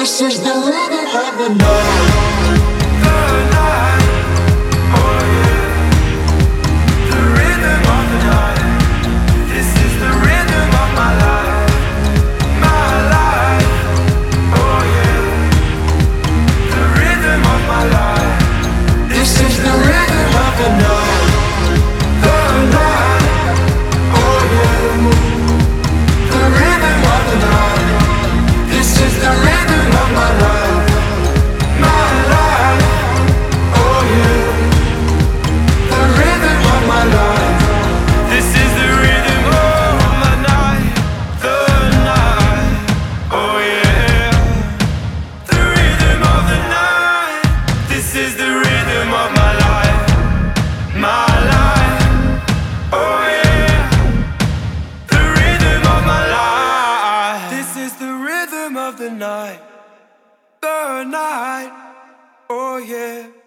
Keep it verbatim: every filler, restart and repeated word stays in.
This is the rhythm of the night. The night. Oh yeah. The rhythm of the night. This is the rhythm of my life. My life. Oh yeah. The rhythm of my life. This is the rhythm of the night. The night. Oh yeah. The rhythm of the night. This is the rhythm of my life. My life. Oh yeah. The rhythm of my life. This is the rhythm of my night. The night. Oh yeah. The rhythm of the night. This is the rhythm of my life. My life. Oh yeah. The rhythm of my life. This is the rhythm of the night. The night. Oh yeah.